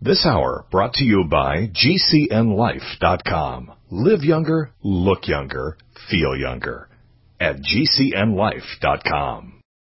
This hour brought to you by GCNLife.com. Live younger, look younger, feel younger at GCNLife.com.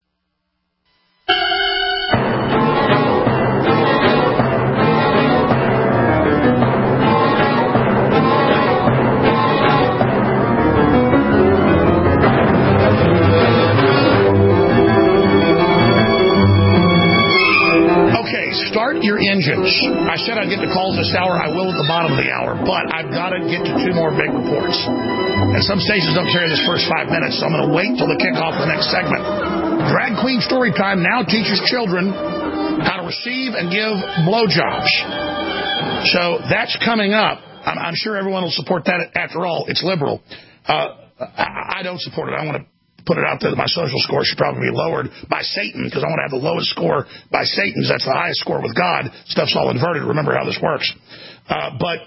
Start your engines. I said I'd get the calls this hour. I will at the bottom of the hour, but I've got to get to two more big reports. And some stations don't carry this first 5 minutes, so I'm going to wait till the kickoff of the next segment. Drag Queen Storytime now teaches children how to receive and give blowjobs. So that's coming up. I'm sure everyone will support that. After all, it's liberal. I don't support it. I want to put it out there that my social score should probably be lowered by Satan, because I want to have the lowest score by Satan's. That's the highest score with God. Stuff's all inverted. Remember how this works. But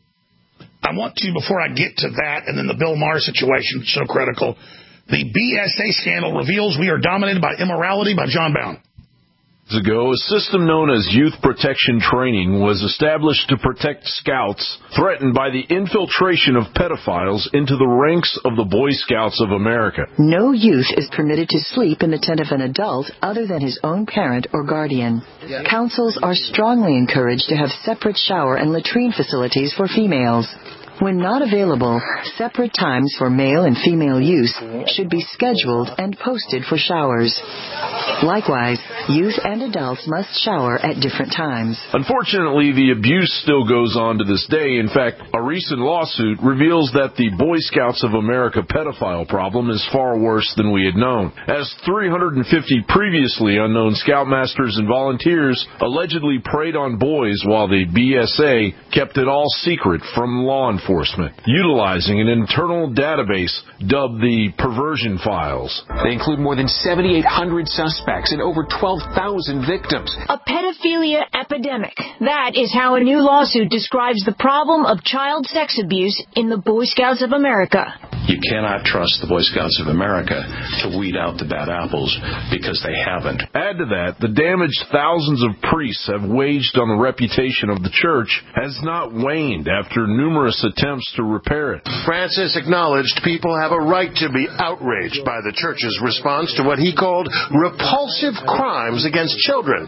I want to, before I get to that, and then the Bill Maher situation, so critical, the BSA scandal reveals we are dominated by immorality by John Bound. Ago, a system known as Youth Protection Training was established to protect scouts threatened by the infiltration of pedophiles into the ranks of the Boy Scouts of America. No youth is permitted to sleep in the tent of an adult other than his own parent or guardian. Councils are strongly encouraged to have separate shower and latrine facilities for females. When not available, separate times for male and female use should be scheduled and posted for showers. Likewise, youth and adults must shower at different times. Unfortunately, the abuse still goes on to this day. In fact, a recent lawsuit reveals that the Boy Scouts of America pedophile problem is far worse than we had known, as 350 previously unknown scoutmasters and volunteers allegedly preyed on boys while the BSA kept it all secret from law enforcement, utilizing an internal database dubbed the Perversion Files. They include more than 7,800 suspects and over 12,000 victims. A pedophilia epidemic. That is how a new lawsuit describes the problem of child sex abuse in the Boy Scouts of America. You cannot trust the Boy Scouts of America to weed out the bad apples, because they haven't. Add to that, the damage thousands of priests have waged on the reputation of the church has not waned after numerous attempts to repair it. Francis acknowledged people have a right to be outraged by the church's response to what he called repulsive crimes against children.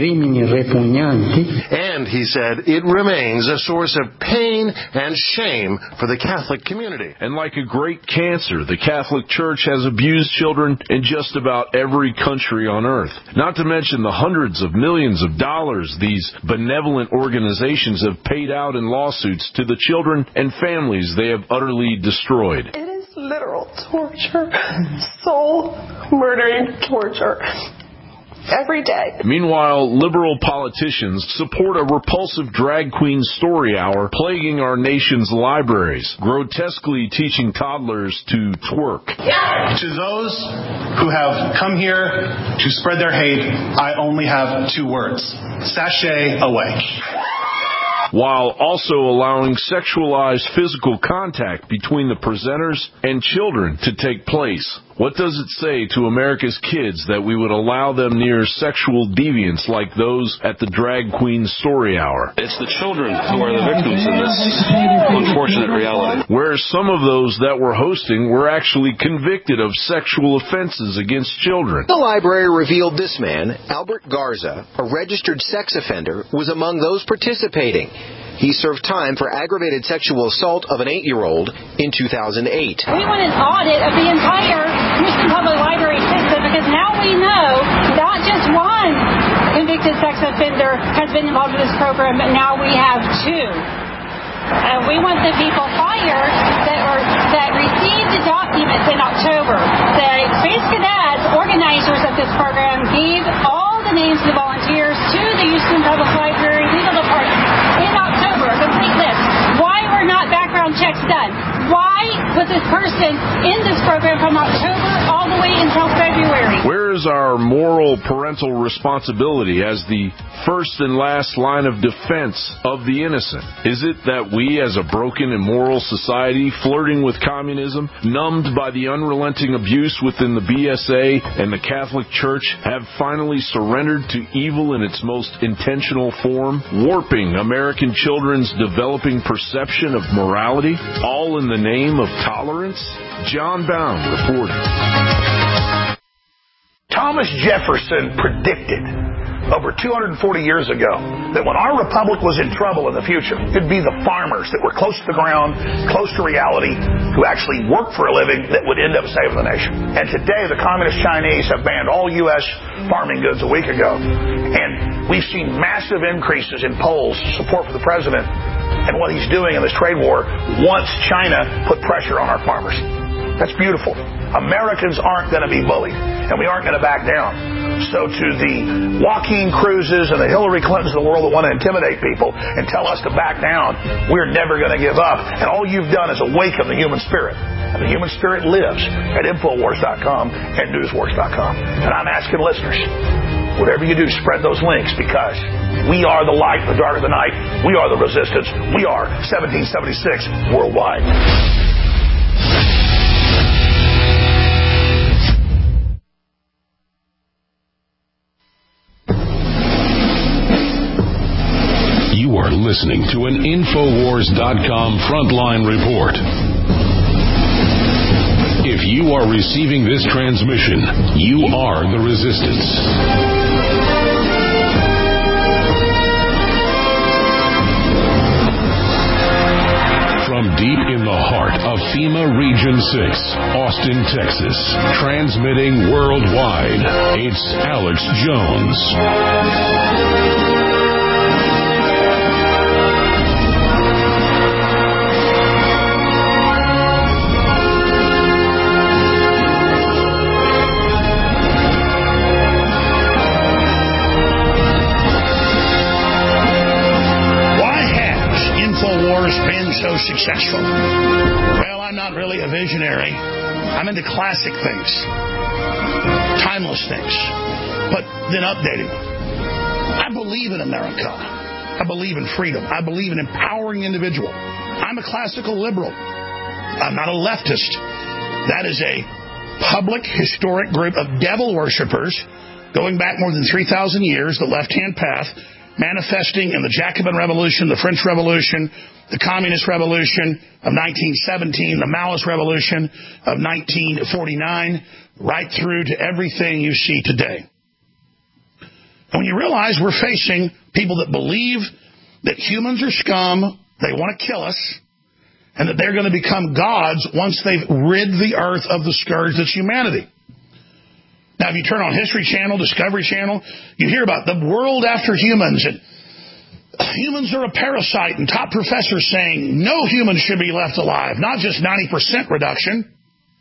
And he said it remains a source of pain and shame for the Catholic community. And like a great cancer, the Catholic Church has abused children in just about every country on earth. Not to mention the hundreds of millions of dollars these benevolent organizations have paid out in lawsuits to the children and families they have utterly destroyed. It is literal torture, soul-murdering torture. Every day. Meanwhile, liberal politicians support a repulsive drag queen story hour plaguing our nation's libraries, grotesquely teaching toddlers to twerk. To those who have come here to spread their hate, I only have two words: sashay away. While also allowing sexualized physical contact between the presenters and children to take place. What does it say to America's kids that we would allow them near sexual deviants like those at the Drag Queen Story Hour? It's the children who are the victims in this unfortunate reality. Whereas some of those that were hosting were actually convicted of sexual offenses against children. The library revealed this man, Albert Garza, a registered sex offender, was among those participating. He served time for aggravated sexual assault of an 8-year-old in 2008. We want an audit of the entire Michigan Public Library system, because now we know not just one convicted sex offender has been involved in this program, but now we have two. We want the people fired that received the documents in October. The Space Cadets, organizers of this program, gave all the names of the volunteers to the Houston Public Library Legal Department in October, a complete list. Why were not background checks done? Why was this person in this program from October all the way until February? Whereas Where's our moral parental responsibility as the first and last line of defense of the innocent? Is it that we, as a broken, immoral society, flirting with communism, numbed by the unrelenting abuse within the BSA and the Catholic Church, have finally surrendered to evil in its most intentional form, warping American children's developing perception of morality, all in the name of tolerance? John Bound reporting. Thomas Jefferson predicted over 240 years ago that when our republic was in trouble in the future, it'd be the farmers that were close to the ground, close to reality, who actually worked for a living that would end up saving the nation. And today, the communist Chinese have banned all U.S. farming goods a week ago. And we've seen massive increases in polls support for the president and what he's doing in this trade war once China put pressure on our farmers. That's beautiful. Americans aren't going to be bullied, and we aren't going to back down. So to the Joaquin Cruzes and the Hillary Clintons of the world that want to intimidate people and tell us to back down, we're never going to give up. And all you've done is awaken the human spirit. And the human spirit lives at Infowars.com and Newswars.com. And I'm asking listeners, whatever you do, spread those links, because we are the light in the dark of the night. We are the resistance. We are 1776 worldwide. You are listening to an Infowars.com frontline report. If you are receiving this transmission, you are the resistance. From deep in the heart of FEMA Region 6, Austin, Texas, transmitting worldwide, it's Alex Jones. So successful? Well, I'm not really a visionary. I'm into classic things, timeless things, but then updating. I believe in America. I believe in freedom. I believe in empowering individual. I'm a classical liberal. I'm not a leftist. That is a public, historic group of devil worshippers going back more than 3,000 years, the left-hand path, manifesting in the Jacobin Revolution, the French Revolution, the Communist Revolution of 1917, the Maoist Revolution of 1949, right through to everything you see today. And when you realize we're facing people that believe that humans are scum, they want to kill us, and that they're going to become gods once they've rid the earth of the scourge that's humanity. Now, if you turn on History Channel, Discovery Channel, you hear about the world after humans, and humans are a parasite, and top professors saying no human should be left alive, not just 90% reduction.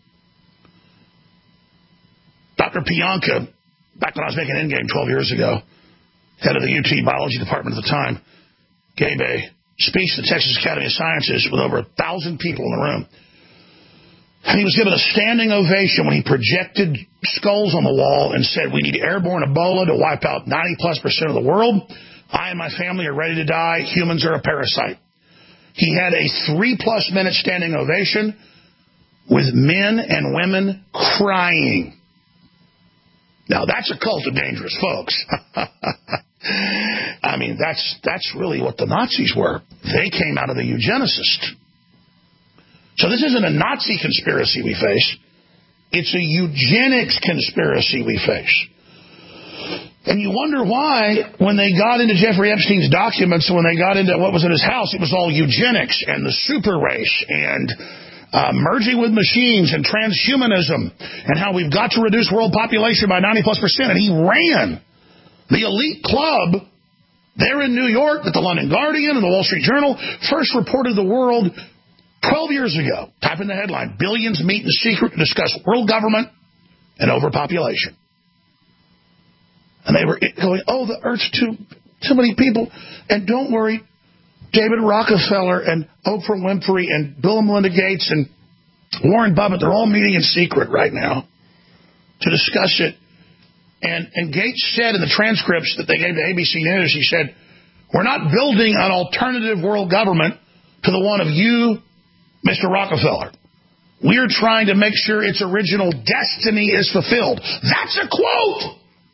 Dr. Pianka, back when I was making Endgame 12 years ago, head of the UT biology department at the time, gave a speech to the Texas Academy of Sciences with over 1,000 people in the room. And he was given a standing ovation when he projected skulls on the wall and said, we need airborne Ebola to wipe out 90+% of the world. I and my family are ready to die. Humans are a parasite. He had a 3+ minute standing ovation with men and women crying. Now, that's a cult of dangerous folks. I mean, that's really what the Nazis were. They came out of the eugenicists. So this isn't a Nazi conspiracy we face. It's a eugenics conspiracy we face. And you wonder why, when they got into Jeffrey Epstein's documents, and when they got into what was in his house, it was all eugenics and the super race and merging with machines and transhumanism and how we've got to reduce world population by 90+%. And he ran the elite club there in New York that the London Guardian and the Wall Street Journal first reported the world 12 years ago. Type in the headline, billions meet in secret to discuss world government and overpopulation. And they were going, oh, the Earth's too many people. And don't worry, David Rockefeller and Oprah Winfrey and Bill and Melinda Gates and Warren Buffett, they're all meeting in secret right now to discuss it. And Gates said in the transcripts that they gave to ABC News, he said, we're not building an alternative world government to the one of you, Mr. Rockefeller. We're trying to make sure its original destiny is fulfilled. That's a quote.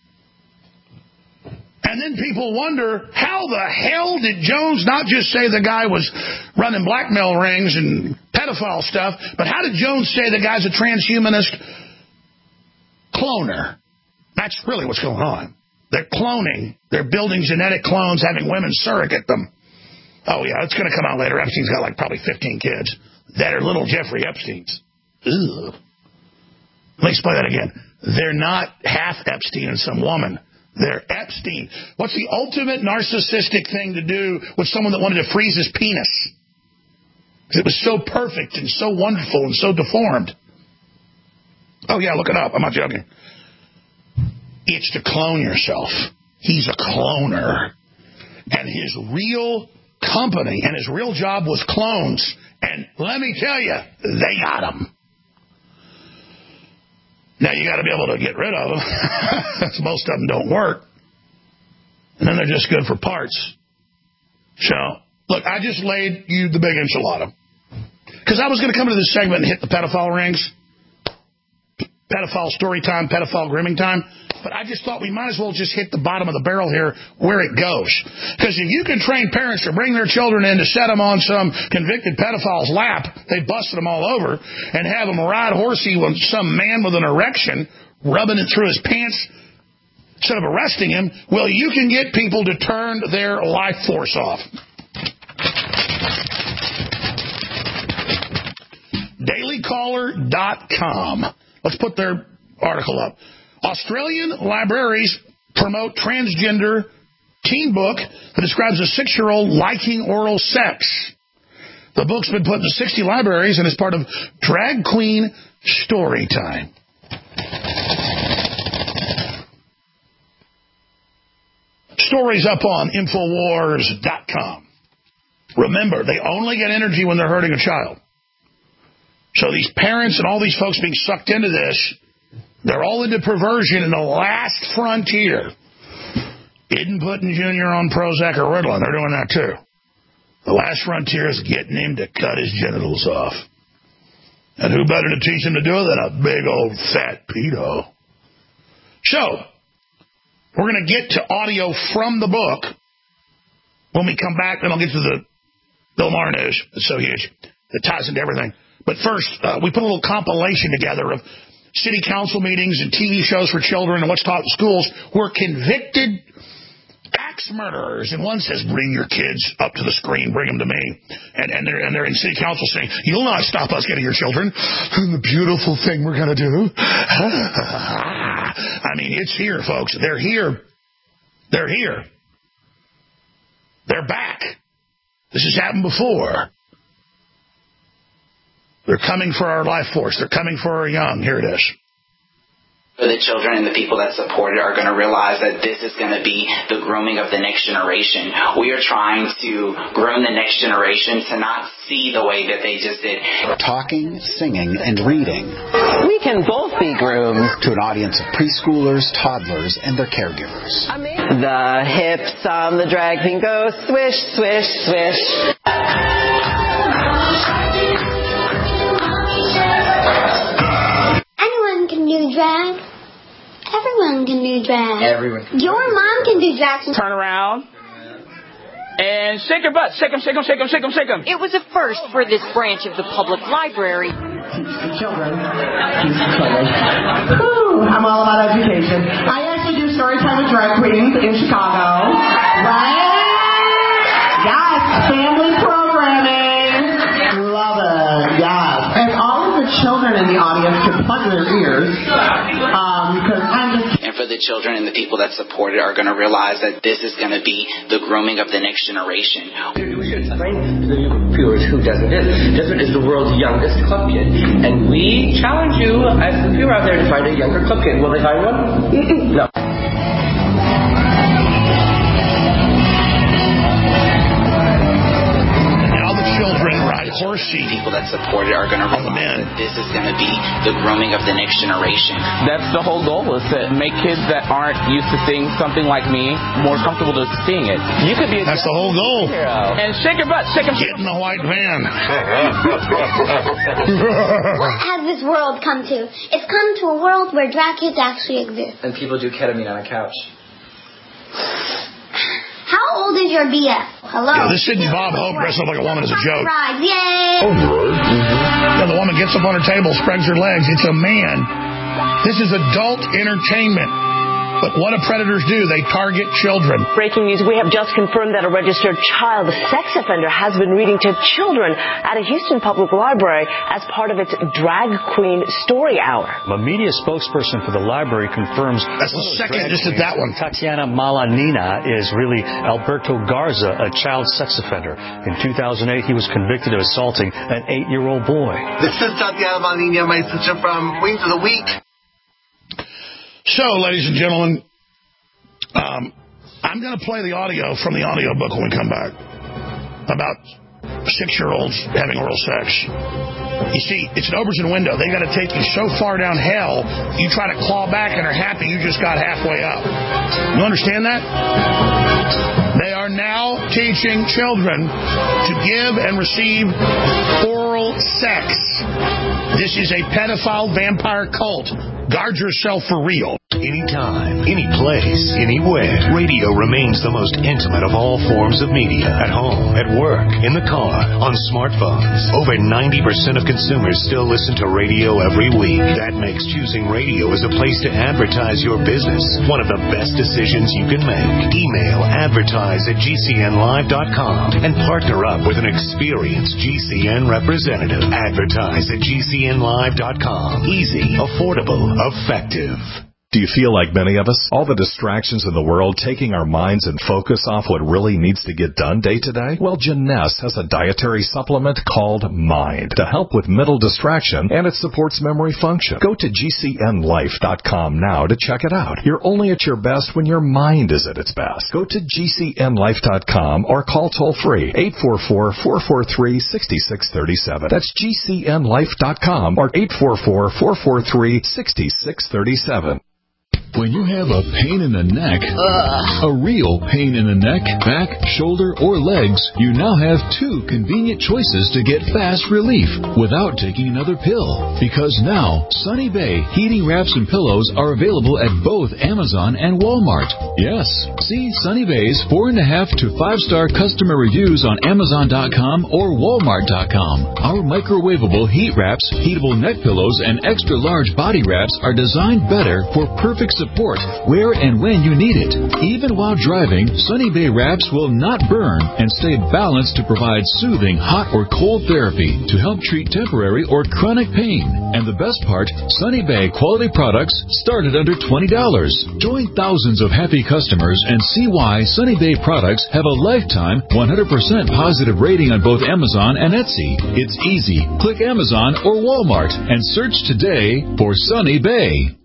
And then people wonder, how the hell did Jones not just say the guy was running blackmail rings and pedophile stuff, but how did Jones say the guy's a transhumanist cloner? That's really what's going on. They're cloning. They're building genetic clones, having women surrogate them. Oh, yeah, it's going to come out later. Epstein's got like probably 15 kids that are little Jeffrey Epsteins. Ugh. Let me explain that again. They're not half Epstein and some woman. They're Epstein. What's the ultimate narcissistic thing to do with someone that wanted to freeze his penis? Because it was so perfect and so wonderful and so deformed. Oh, yeah, look it up. I'm not joking. It's to clone yourself. He's a cloner. And his real company and his real job was clones. And let me tell you, they got them. Now, you got to be able to get rid of them. Most of them don't work. And then they're just good for parts. So, look, I just laid you the big enchilada. Because I was going to come into this segment and hit the pedophile rings. Pedophile story time, pedophile grooming time. But I just thought we might as well just hit the bottom of the barrel here where it goes. Because if you can train parents to bring their children in to set them on some convicted pedophile's lap, they busted them all over, and have them ride horsey with some man with an erection, rubbing it through his pants instead of arresting him, well, you can get people to turn their life force off. DailyCaller.com. Let's put their article up. Australian libraries promote transgender teen book that describes a 6-year-old liking oral sex. The book's been put into 60 libraries and is part of Drag Queen Storytime. Stories up on Infowars.com. Remember, they only get energy when they're hurting a child. So these parents and all these folks being sucked into this, they're all into perversion in the last frontier. Isn't putting Junior on Prozac or Ritalin. They're doing that too. The last frontier is getting him to cut his genitals off. And who better to teach him to do it than a big old fat pedo? So, we're going to get to audio from the book. When we come back, then I'll get to the Bill Maher news. It's so huge. It ties into everything. But first, we put a little compilation together of city council meetings and TV shows for children and what's taught in schools where convicted axe murderers, and one says, bring your kids up to the screen, bring them to me. And they're in city council saying, you'll not stop us getting your children. The beautiful thing we're going to do. I mean, it's here, folks. They're here. They're here. They're back. This has happened before. They're coming for our life force. They're coming for our young. Here it is. The children and the people that support it are going to realize that this is going to be the grooming of the next generation. We are trying to groom the next generation to not see the way that they just did. Talking, singing, and reading. We can both be groomed. To an audience of preschoolers, toddlers, and their caregivers. The hips on the drag queen go swish, swish, swish. Anyone can do drag. Everyone can do drag. Everyone can. Your mom can do drag. Turn around. And shake your butt. Shake them, shake them, shake them, shake them, shake them. It was a first for this branch of the public library. Teach the children. Teach the children. Woo, I'm all about education. I actually do story time with drag queens in Chicago. Right? Yes, family programming. Love it. Yes. And all of the children in the audience can plug their ears. Because I'm just... And for the children and the people that support it are going to realize that this is going to be the grooming of the next generation. We should explain to the viewers who Desmond is. Desmond is the world's youngest club kid. And we challenge you, as the viewer out there, to find a younger club kid. Will they find one? No. Now the children, right. horse seat. People that support it are going to realize that this is going to be the grooming of the next generation. That's the whole goal, is to make kids that aren't used to seeing something like me more comfortable to seeing it. You could be a That's the whole goal. Hero. And shake your butt, shake your Get in the white van. What has this world come to? It's come to a world where drag kids actually exist. And people do ketamine on a couch. How old is your BF? Hello? Yeah, this isn't Bob Hope dressed up like a woman as a joke. Right, yay! Yeah, the woman gets up on her table, spreads her legs. It's a man. This is adult entertainment. But what do predators do? They target children. Breaking news, we have just confirmed that a registered child sex offender has been reading to children at a Houston Public Library as part of its Drag Queen Story Hour. A media spokesperson for the library confirms... That's the second just at that one. Tatiana Malanina is really Alberto Garza, a child sex offender. In 2008, he was convicted of assaulting an 8-year-old boy. This is Tatiana Malanina, my sister from Queens of the Week. So, ladies and gentlemen, I'm going to play the audio from the audiobook when we come back about 6-year-olds having oral sex. You see, it's an Oberson window. They got to take you so far down hell, you try to claw back and are happy you just got halfway up. You understand that? They are now teaching children to give and receive oral sex. This is a pedophile vampire cult. Guard yourself for real. Anytime, any place, anywhere. Radio remains the most intimate of all forms of media. At home, at work, in the car, on smartphones. Over 90% of consumers still listen to radio every week. That makes choosing radio as a place to advertise your business one of the best decisions you can make. Email advertise@gcnlive.com and partner up with an experienced GCN representative. Advertise@gcnlive.com. Easy, affordable, effective. Do you feel like many of us? All the distractions in the world taking our minds and focus off what really needs to get done day to day? Well, Jeunesse has a dietary supplement called Mind to help with mental distraction, and it supports memory function. Go to GCNlife.com now to check it out. You're only at your best when your mind is at its best. Go to GCNlife.com or call toll-free 844-443-6637. That's GCNlife.com or 844-443-6637. When you have a pain in the neck, a real pain in the neck, back, shoulder, or legs, you now have 2 convenient choices to get fast relief without taking another pill. Because now, Sunny Bay heating wraps and pillows are available at both Amazon and Walmart. Yes, see Sunny Bay's 4.5 to 5-star customer reviews on Amazon.com or Walmart.com. Our microwavable heat wraps, heatable neck pillows, and extra large body wraps are designed better for perfect support where and when you need it. Even while driving, Sunny Bay wraps will not burn and stay balanced to provide soothing hot or cold therapy to help treat temporary or chronic pain. And the best part, Sunny Bay quality products start at under $20. Join thousands of happy customers and see why Sunny Bay products have a lifetime 100% positive rating on both Amazon and Etsy. It's easy. Click Amazon or Walmart and search today for Sunny Bay.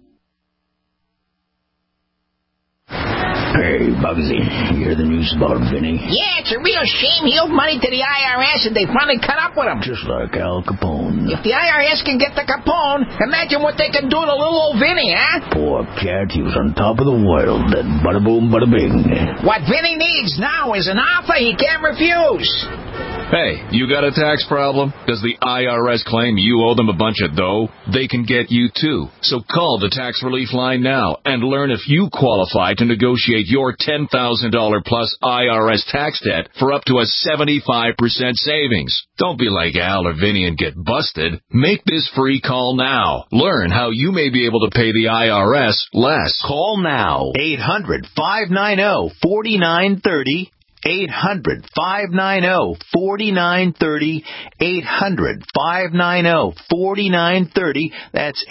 Hey, Bugsy, you hear the news about Vinny? Yeah, it's a real shame. He owed money to the IRS, and they finally cut up with him. Just like Al Capone. If the IRS can get the Capone, imagine what they can do to little old Vinny, huh? Poor cat, he was on top of the world. That bada boom, bada bing. What Vinny needs now is an offer he can't refuse. Hey, you got a tax problem? Does the IRS claim you owe them a bunch of dough? They can get you too. So call the Tax Relief Line now and learn if you qualify to negotiate your $10,000 plus IRS tax debt for up to a 75% savings. Don't be like Al or Vinny and get busted. Make this free call now. Learn how you may be able to pay the IRS less. Call now. 800-590-4930. 800-590-4930. 800-590-4930. That's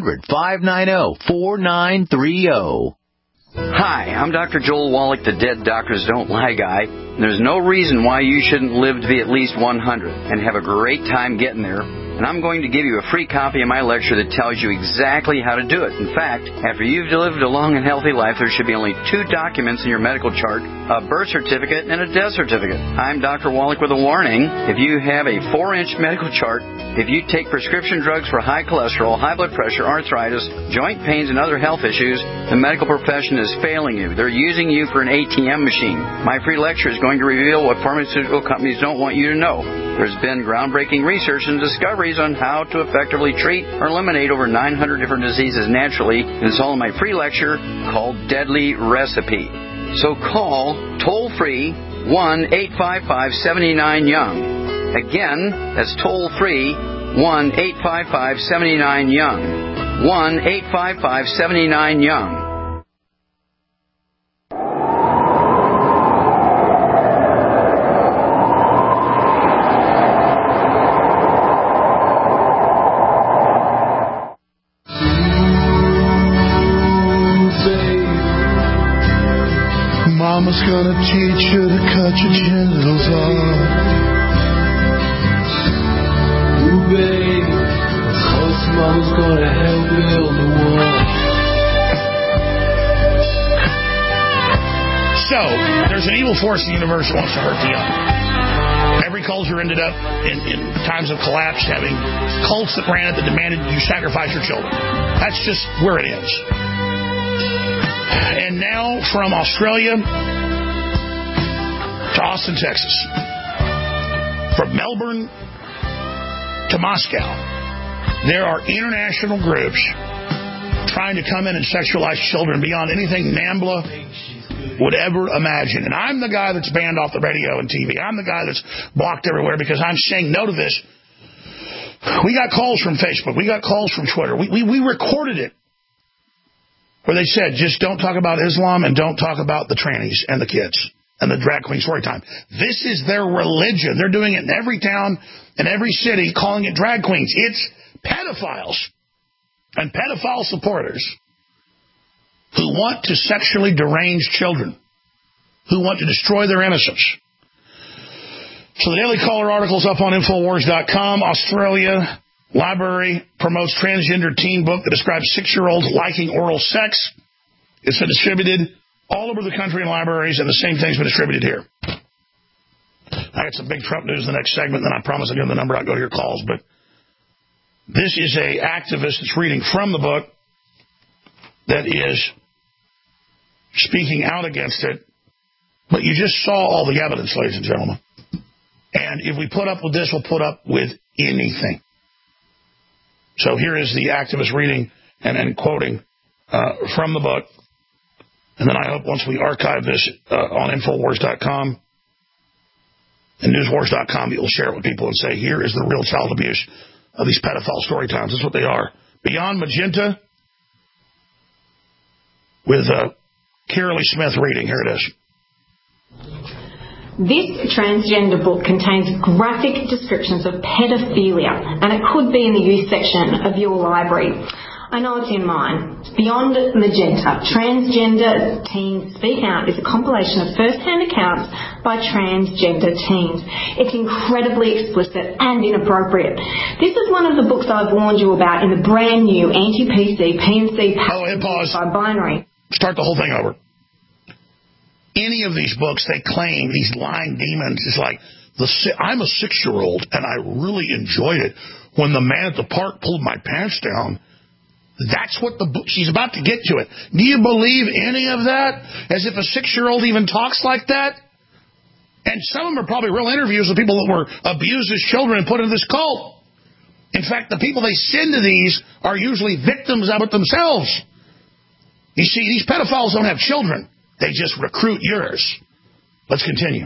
800-590-4930. Hi, I'm Dr. Joel Wallach, the Dead Doctors Don't Lie guy. There's no reason why you shouldn't live to be at least 100 and have a great time getting there and I'm going to give you a free copy of my lecture that tells you exactly how to do it. In fact, after you've lived a long and healthy life, there should be only 2 documents in your medical chart, a birth certificate and a death certificate. I'm Dr. Wallach with a warning. If you have a 4-inch medical chart, if you take prescription drugs for high cholesterol, high blood pressure, arthritis, joint pains, and other health issues, the medical profession is failing you. They're using you for an ATM machine. My free lecture is going to reveal what pharmaceutical companies don't want you to know. There's been groundbreaking research and discoveries on how to effectively treat or eliminate over 900 different diseases naturally, and it's all in my free lecture called Deadly Recipe. So call toll-free 1-855-79-YOUNG. Again, that's toll-free 1-855-79-YOUNG. 1-855-79-YOUNG. Mama's gonna teach you to cut your genitals off. Ooh, babe, cause mama's gonna help build the wall. So, there's an evil force in the universe that wants to hurt the young. Every culture ended up, in times of collapse, having cults that ran it that demanded you sacrifice your children. That's just where it is. And now, from Australia to Austin, Texas, from Melbourne to Moscow, there are international groups trying to come in and sexualize children beyond anything NAMBLA would ever imagine. And I'm the guy that's banned off the radio and TV. I'm the guy that's blocked everywhere because I'm saying no to this. We got calls from Facebook. We got calls from Twitter. We recorded it where they said, just don't talk about Islam and don't talk about the trannies and the kids and the drag queen story time. This is their religion. They're doing it in every town and every city, calling it drag queens. It's pedophiles and pedophile supporters who want to sexually derange children, who want to destroy their innocence. So the Daily Caller article's up on Infowars.com. Australia Library promotes transgender teen book that describes 6-year-olds liking oral sex. It's been distributed all over the country in libraries, and the same thing's been distributed here. I got some big Trump news in the next segment, then I promise I'll give the number out, go to your calls. But this is a activist that's reading from the book that is speaking out against it. But you just saw all the evidence, ladies and gentlemen. And if we put up with this, we'll put up with anything. So here is the activist reading and quoting from the book. And then I hope once we archive this on Infowars.com and Newswars.com, you'll share it with people and say, here is the real child abuse of these pedophile story times. That's what they are. Beyond Magenta with Carolee Smith reading. Here it is. This transgender book contains graphic descriptions of pedophilia, and it could be in the youth section of your library. I know it's in mine. Beyond Magenta, Transgender Teens Speak Out is a compilation of first-hand accounts by transgender teens. It's incredibly explicit and inappropriate. This is one of the books I've warned you about in the brand new anti-PC, PNC pause. By Binary. Start the whole thing over. Any of these books, they claim, these lying demons, is like, I'm a 6-year-old, and I really enjoyed it. When the man at the park pulled my pants down, that's what the book, she's about to get to it. Do you believe any of that? As if a 6-year-old even talks like that? And some of them are probably real interviews with people that were abused as children and put into this cult. In fact, the people they send to these are usually victims of it themselves. You see, these pedophiles don't have children. They just recruit yours. Let's continue.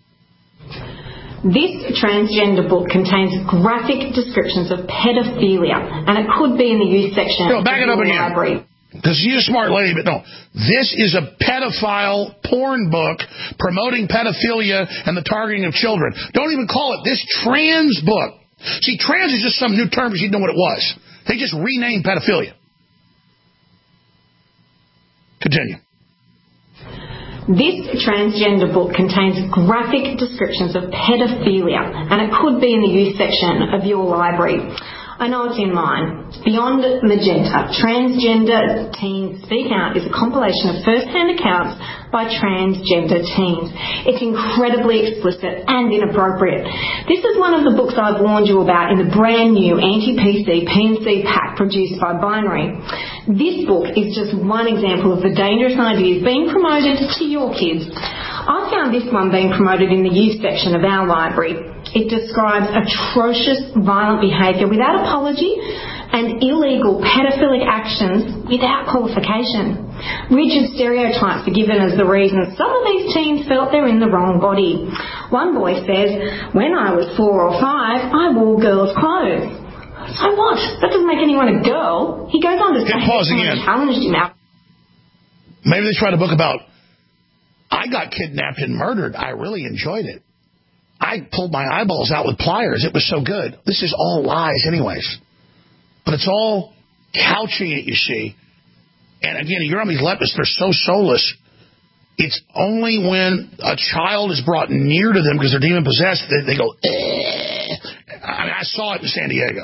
This transgender book contains graphic descriptions of pedophilia, and it could be in the youth section of back it up your again. library. Because she's a smart lady, but no. This is a pedophile porn book promoting pedophilia and the targeting of children. Don't even call it this trans book. See, trans is just some new term because you didn't know what it was. They just renamed pedophilia. Continue. This transgender book contains graphic descriptions of pedophilia, and it could be in the youth section of your library. I know it's in mine. Beyond Magenta, Transgender Teens Speak Out is a compilation of first-hand accounts by transgender teens. It's incredibly explicit and inappropriate. This is one of the books I've warned you about in the brand new anti-PC PNC pack produced by Binary. This book is just one example of the dangerous ideas being promoted to your kids. I found this one being promoted in the youth section of our library. It describes atrocious violent behaviour without apology and illegal pedophilic actions without qualification. Rigid stereotypes are given as the reason some of these teens felt they're in the wrong body. One boy says, "When I was 4 or 5, I wore girls' clothes." So what? That doesn't make anyone a girl. He goes on to say that someone challenged him out. Maybe they tried a book about, I got kidnapped and murdered. I really enjoyed it. I pulled my eyeballs out with pliers. It was so good. This is all lies anyways. But it's all couching it, you see. And again, you're on these leftists, they're so soulless. It's only when a child is brought near to them because they're demon-possessed that they go, eh. I mean, I saw it in San Diego.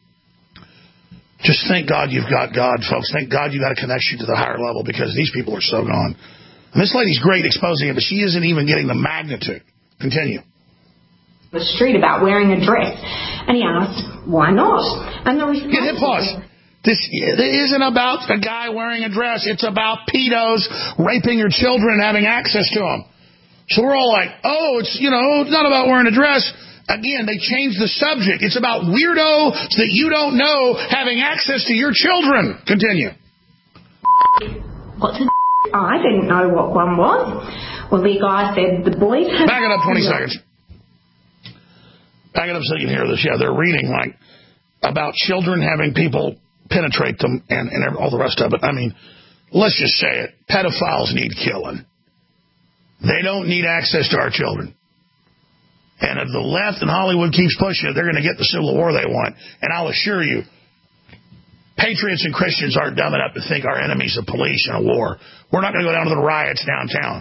Just thank God you've got God, folks. Thank God you got a connection to the higher level because these people are so gone. And this lady's great exposing it, but she isn't even getting the magnitude. Continue. The street about wearing a dress. And he asked, why not? And the response... Hit pause. This isn't about a guy wearing a dress. It's about pedos raping your children and having access to them. So we're all like, oh, it's not about wearing a dress. Again, they changed the subject. It's about weirdos that you don't know having access to your children. Continue. What's a I didn't know what one was. Well, the guy said the boys have... Back it up 20 seconds. Back it up so you can hear this. Yeah, they're reading like about children having people penetrate them and all the rest of it. I mean, let's just say it. Pedophiles need killing. They don't need access to our children. And if the left and Hollywood keeps pushing it, they're going to get the civil war they want. And I'll assure you, patriots and Christians aren't dumb enough to think our enemy's the police in a war. We're not going to go down to the riots downtown.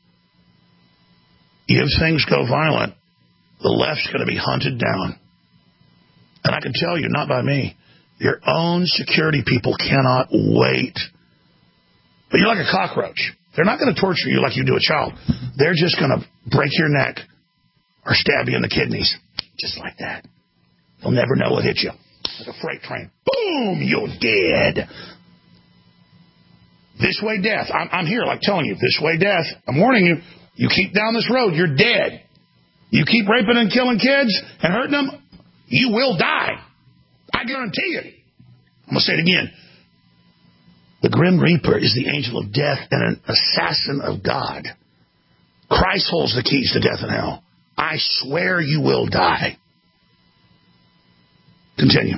If things go violent, the left's going to be hunted down. And I can tell you, not by me. Your own security people cannot wait. But you're like a cockroach. They're not going to torture you like you do a child. They're just going to break your neck or stab you in the kidneys. Just like that. They'll never know what hit you. Like a freight train. Boom! You're dead. This way death. I'm here like telling you, this way death. I'm warning you. You keep down this road, you're dead. You keep raping and killing kids and hurting them, you will die. I guarantee you. I'm going to say it again. The Grim Reaper is the angel of death and an assassin of God. Christ holds the keys to death and hell. I swear you will die. Continue.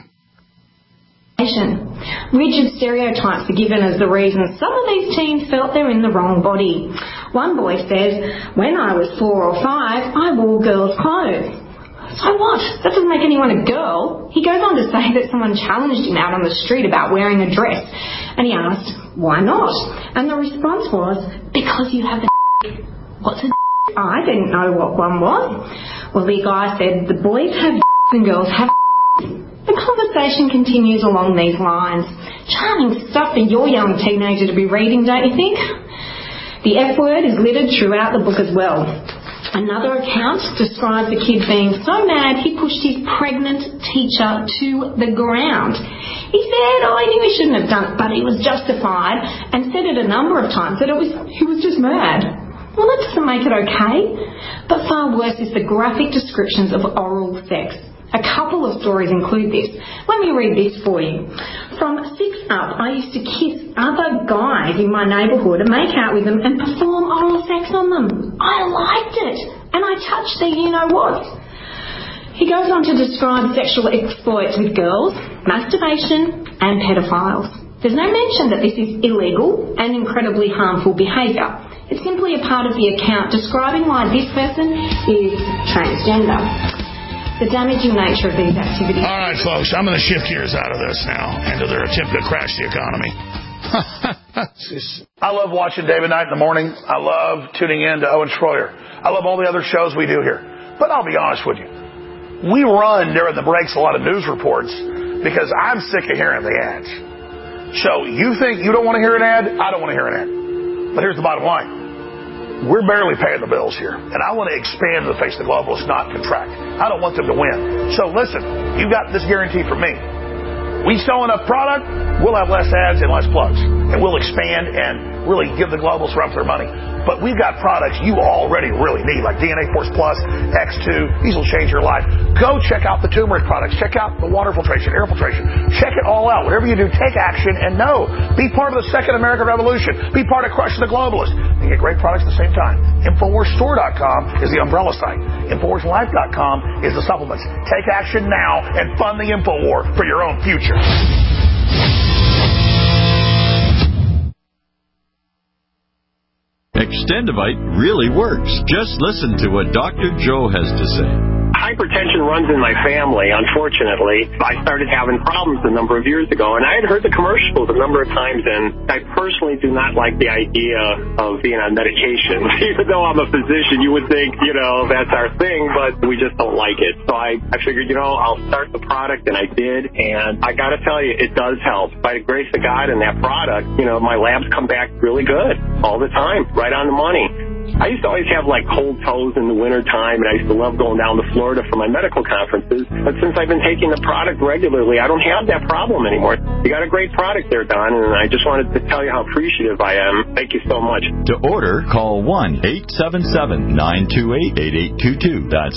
Rigid stereotypes are given as the reason some of these teens felt they're in the wrong body. One boy says, when I was 4 or 5, I wore girls' clothes. So what? That doesn't make anyone a girl. He goes on to say that someone challenged him out on the street about wearing a dress. And he asked, why not? And the response was, because you have a What's a I didn't know what one was. Well, the guy said, the boys have and girls have. The conversation continues along these lines. Charming stuff for your young teenager to be reading, don't you think? The F word is littered throughout the book as well. Another account describes a kid being so mad he pushed his pregnant teacher to the ground. He said, he knew he shouldn't have done it, but he was justified and said it a number of times that he was just mad. Well, that doesn't make it okay. But far worse is the graphic descriptions of oral sex. A couple of stories include this. Let me read this for you. From 6 up, I used to kiss other guys in my neighbourhood and make out with them and perform oral sex on them. I liked it. And I touched their you-know-what. He goes on to describe sexual exploits with girls, masturbation and pedophiles. There's no mention that this is illegal and incredibly harmful behaviour. It's simply a part of the account describing why this person is transgender. The damaging nature of these activities. All right, folks, I'm going to shift gears out of this now into their attempt to crash the economy. I love watching David Knight in the morning. I love tuning in to Owen Schroyer. I love all the other shows we do here. But I'll be honest with you. We run during the breaks a lot of news reports because I'm sick of hearing the ads. So you think you don't want to hear an ad? I don't want to hear an ad. But here's the bottom line. We're barely paying the bills here. And I want to expand to the face of the globalists, not contract. I don't want them to win. So listen, you got this guarantee from me. We sell enough product, we'll have less ads and less plugs. And we'll expand and really give the globalists run for their money. But we've got products you already really need, like DNA Force Plus, X2. These will change your life. Go check out the turmeric products. Check out the water filtration, air filtration. Check it all out. Whatever you do, take action and know. Be part of the second American Revolution. Be part of crushing the globalists. And get great products at the same time. InfoWarsStore.com is the umbrella site. InfoWarsLife.com is the supplements. Take action now and fund the InfoWar for your own future. Extendivite really works. Just listen to what Dr. Joe has to say. Hypertension runs in my family, unfortunately. I started having problems a number of years ago, and I had heard the commercials a number of times, and I personally do not like the idea of being on medication. Even though I'm a physician, you would think, that's our thing, but we just don't like it. So I figured, I'll start the product, and I did, and I got to tell you, it does help. By the grace of God and that product, my labs come back really good all the time, right on the money. I used to always have cold toes in the wintertime, and I used to love going down to Florida for my medical conferences. But since I've been taking the product regularly, I don't have that problem anymore. You got a great product there, Don, and I just wanted to tell you how appreciative I am. Thank you so much. To order, call 1-877-928-8822. That's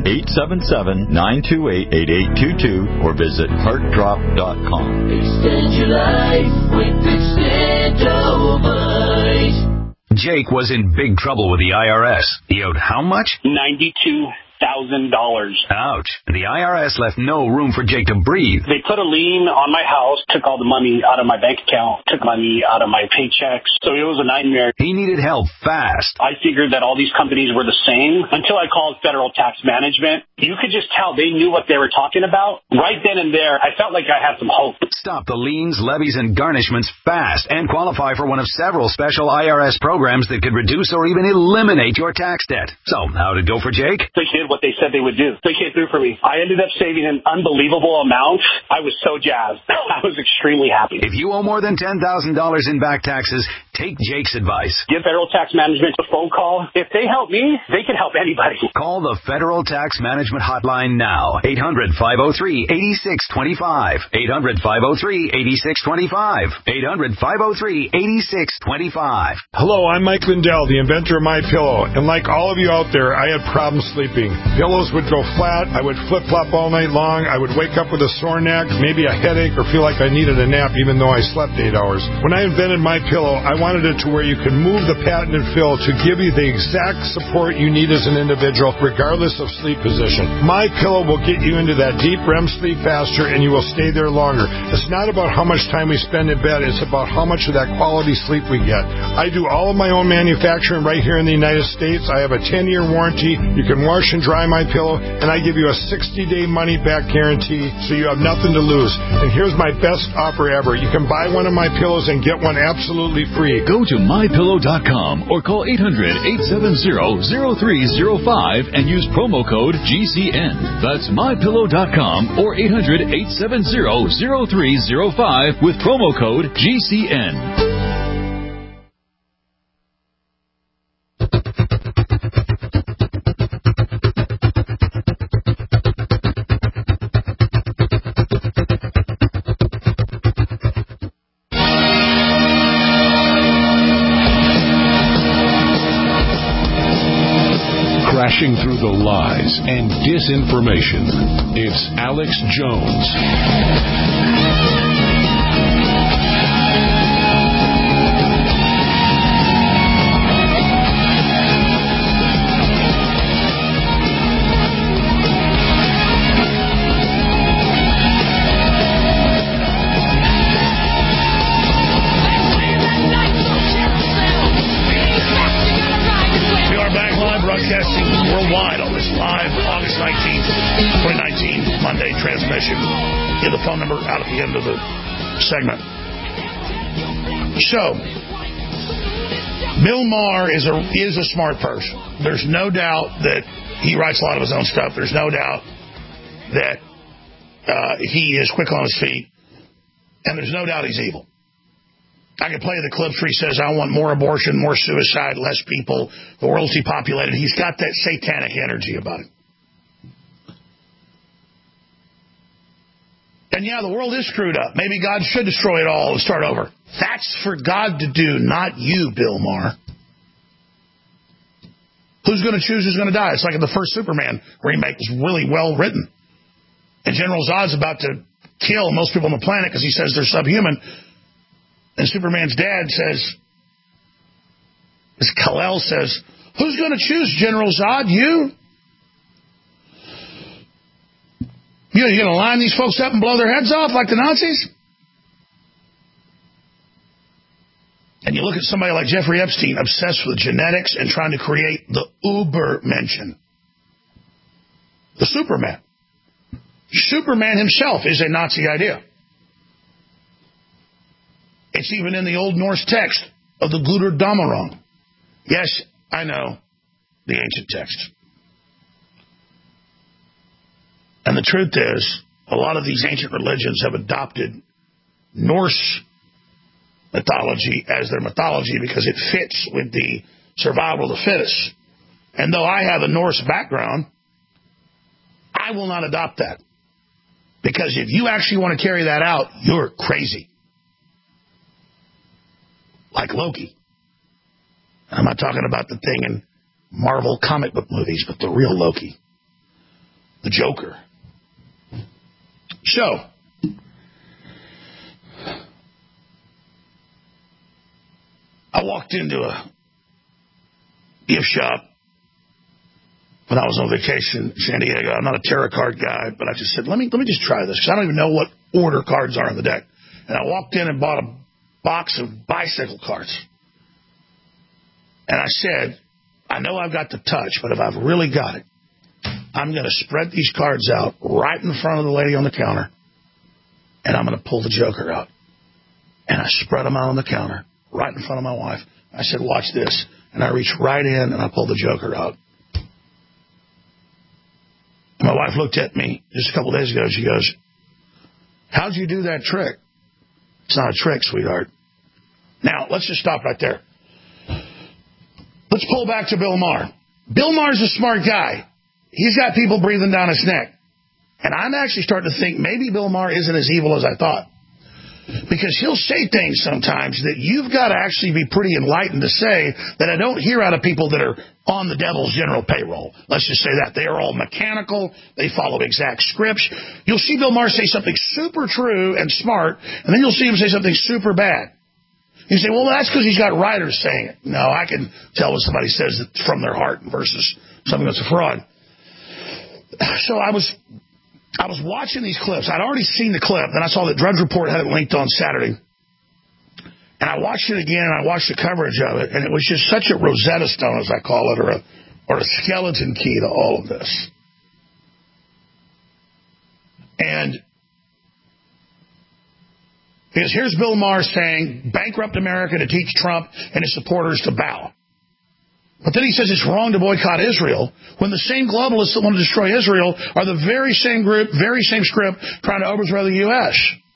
1-877-928-8822, or visit heartdrop.com. Extend your life with Extendivite. Jake was in big trouble with the IRS. He owed how much? $92,000. Ouch. The IRS left no room for Jake to breathe. They put a lien on my house, took all the money out of my bank account, took money out of my paychecks. So it was a nightmare. He needed help fast. I figured that all these companies were the same until I called Federal Tax Management. You could just tell they knew what they were talking about. Right then and there, I felt like I had some hope. Stop the liens, levies, and garnishments fast and qualify for one of several special IRS programs that could reduce or even eliminate your tax debt. So, how'd it go for Jake? They did what they said they would do. They came through for me. I ended up saving an unbelievable amount. I was so jazzed. I was extremely happy. If you owe more than $10,000 in back taxes, take Jake's advice. Give Federal Tax Management a phone call. If they help me, they can help anybody. Call the Federal Tax Management Hotline now. 800-503-8625. 800-503-8625. 800-503-8625. Hello, I'm Mike Lindell, the inventor of MyPillow. And like all of you out there, I had problems sleeping. Pillows would go flat. I would flip-flop all night long. I would wake up with a sore neck, maybe a headache, or feel like I needed a nap even though I slept 8 hours. When I invented MyPillow, I wanted it to where you could move the patented fill to give you the exact support you need as an individual, regardless of sleep position. MyPillow will get you into that deep REM sleep faster, and you will stay there longer. It's not about how much time we spend in bed. It's about how much of that quality sleep we get. I do all of my own manufacturing right here in the United States. I have a 10-year warranty. You can wash and dry MyPillow, and I give you a 60-day money-back guarantee, so you have nothing to lose. And here's my best offer ever. You can buy one of my pillows and get one absolutely free. Go to MyPillow.com or call 800-870-0305 and use promo code GCN. That's MyPillow.com or 800-870-0305 with promo code GCN. Crashing through the lies and disinformation, it's Alex Jones. Get the phone number out at the end of the segment. So, Bill Maher is a smart person. There's no doubt that he writes a lot of his own stuff. There's no doubt that he is quick on his feet. And there's no doubt he's evil. I can play the clips where he says, I want more abortion, more suicide, less people, the world's depopulated. He's got that satanic energy about him. And yeah, the world is screwed up. Maybe God should destroy it all and start over. That's for God to do, not you, Bill Maher. Who's going to choose who's going to die? It's like in the first Superman remake. It's really well written. And General Zod's about to kill most people on the planet because he says they're subhuman. And Superman's dad says, as Kal-El says, who's going to choose General Zod? You? You're going to line these folks up and blow their heads off like the Nazis? And you look at somebody like Jeffrey Epstein, obsessed with genetics and trying to create the Uber-mention. The Superman. Superman himself is a Nazi idea. It's even in the Old Norse text of the Götterdämmerung. Yes, I know, the ancient text. And the truth is, a lot of these ancient religions have adopted Norse mythology as their mythology because it fits with the survival of the fittest. And though I have a Norse background, I will not adopt that. Because if you actually want to carry that out, you're crazy. Like Loki. I'm not talking about the thing in Marvel comic book movies, but the real Loki. The Joker. So, I walked into a gift shop when I was on vacation in San Diego. I'm not a tarot card guy, but I just said, let me just try this, because I don't even know what order cards are in the deck. And I walked in and bought a box of bicycle cards. And I said, I know I've got the touch, but if I've really got it, I'm going to spread these cards out right in front of the lady on the counter, and I'm going to pull the Joker out. And I spread them out on the counter, right in front of my wife. I said, watch this. And I reached right in, and I pulled the Joker out. And my wife looked at me just a couple days ago. She goes, how'd you do that trick? It's not a trick, sweetheart. Now, let's just stop right there. Let's pull back to Bill Maher. Bill Maher's a smart guy. He's got people breathing down his neck. And I'm actually starting to think maybe Bill Maher isn't as evil as I thought. Because he'll say things sometimes that you've got to actually be pretty enlightened to say that I don't hear out of people that are on the devil's general payroll. Let's just say that. They are all mechanical. They follow exact scripts. You'll see Bill Maher say something super true and smart, and then you'll see him say something super bad. You say, well, that's because he's got writers saying it. No, I can tell when somebody says it from their heart versus something that's a fraud. So I was watching these clips. I'd already seen the clip. Then I saw that Drudge Report had it linked on Saturday. And I watched it again, and I watched the coverage of it. And it was just such a Rosetta Stone, as I call it, or a skeleton key to all of this. And because here's Bill Maher saying, bankrupt America to teach Trump and his supporters to bow. But then he says it's wrong to boycott Israel when the same globalists that want to destroy Israel are the very same group, very same script trying to overthrow the U.S.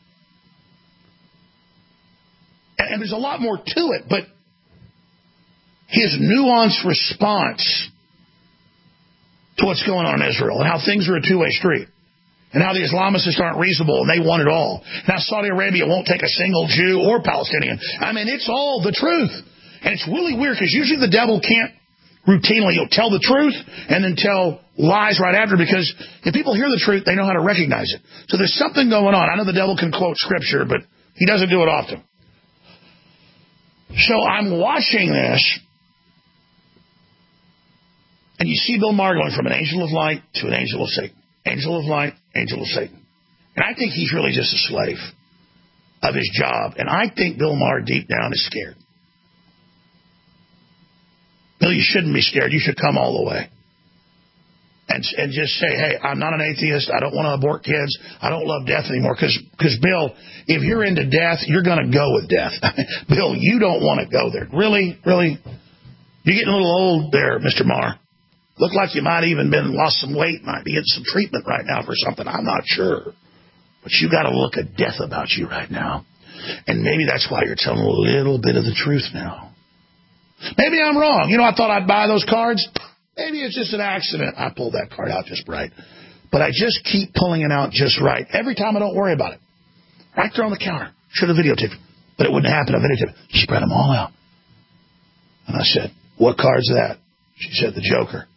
And there's a lot more to it, but his nuanced response to what's going on in Israel and how things are a two-way street and how the Islamists aren't reasonable and they want it all. Now Saudi Arabia won't take a single Jew or Palestinian. I mean, it's all the truth. And it's really weird because usually the devil can't routinely, he'll tell the truth and then tell lies right after, because if people hear the truth, they know how to recognize it. So there's something going on. I know the devil can quote scripture, but he doesn't do it often. So I'm watching this, and you see Bill Maher going from an angel of light to an angel of Satan. Angel of light, angel of Satan. And I think he's really just a slave of his job. And I think Bill Maher deep down is scared. No, you shouldn't be scared. You should come all the way. and just say, hey, I'm not an atheist. I don't want to abort kids. I don't love death anymore. Because, Bill, if you're into death, you're going to go with death. Bill, you don't want to go there. Really? Really? You're getting a little old there, Mr. Marr. Look like you might even lost some weight, might be getting some treatment right now for something. I'm not sure. But you got a look of death about you right now. And maybe that's why you're telling a little bit of the truth now. Maybe I'm wrong. You know, I thought I'd buy those cards. Maybe it's just an accident. I pulled that card out just right. But I just keep pulling it out just right. Every time I don't worry about it. Right there on the counter. Should have videotaped it. But it wouldn't happen. I videotaped it. She spread them all out. And I said, what card's that? She said, the Joker.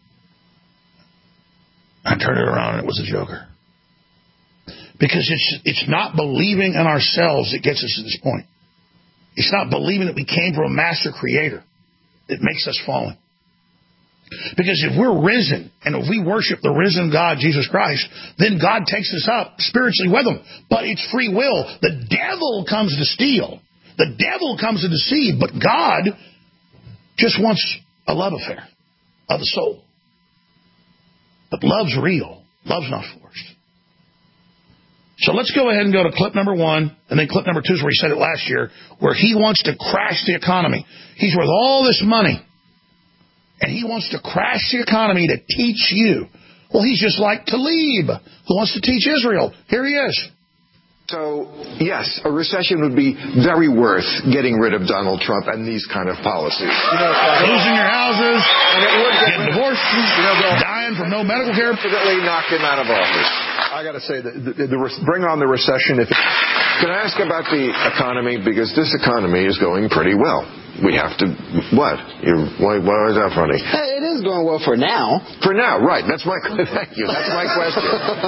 I turned it around and it was the Joker. Because it's not believing in ourselves that gets us to this point. It's not believing that we came from a master creator that makes us fallen. Because if we're risen, and if we worship the risen God, Jesus Christ, then God takes us up spiritually with him. But it's free will. The devil comes to steal. The devil comes to deceive. But God just wants a love affair of the soul. But love's real. Love's not forced. So let's go ahead and go to clip number 1, and then clip number 2 is where he said it last year, where he wants to crash the economy. He's worth all this money. And he wants to crash the economy to teach you. Well, he's just like Talib, who wants to teach Israel. Here he is. So, yes, a recession would be very worth getting rid of Donald Trump and these kind of policies. Losing your houses, getting divorced, dying from no medical care. Definitely knock him out of office. I got to say, bring on the recession. Can I ask about the economy? Because this economy is going pretty well. We have to, what? Why is that funny? It is going well for now. For now, right. Thank you. That's my question.